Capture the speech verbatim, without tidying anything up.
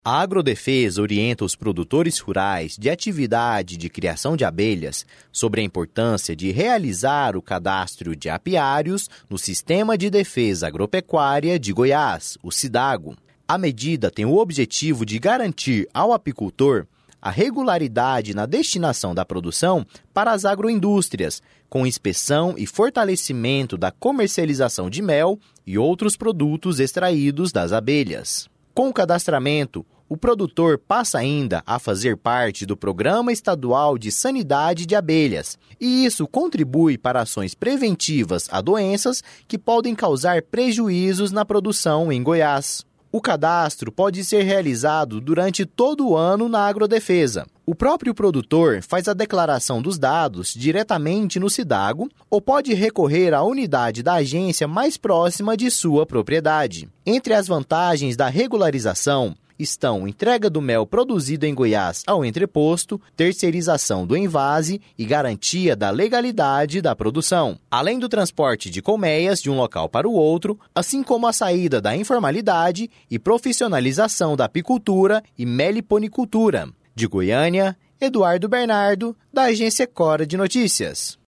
A Agrodefesa orienta os produtores rurais de atividade de criação de abelhas sobre a importância de realizar o cadastro de apiários no Sistema de Defesa Agropecuária de Goiás, o SIDAGO. A medida tem o objetivo de garantir ao apicultor a regularidade na destinação da produção para as agroindústrias, com inspeção e fortalecimento da comercialização de mel e outros produtos extraídos das abelhas. Com o cadastramento, o produtor passa ainda a fazer parte do Programa Estadual de Sanidade de Abelhas, e isso contribui para ações preventivas a doenças que podem causar prejuízos na produção em Goiás. O cadastro pode ser realizado durante todo o ano na Agrodefesa. O próprio produtor faz a declaração dos dados diretamente no SIDAGO ou pode recorrer à unidade da agência mais próxima de sua propriedade. Entre as vantagens da regularização estão entrega do mel produzido em Goiás ao entreposto, terceirização do envase e garantia da legalidade da produção, além do transporte de colmeias de um local para o outro, assim como a saída da informalidade e profissionalização da apicultura e meliponicultura. De Goiânia, Eduardo Bernardo, da Agência Cora de Notícias.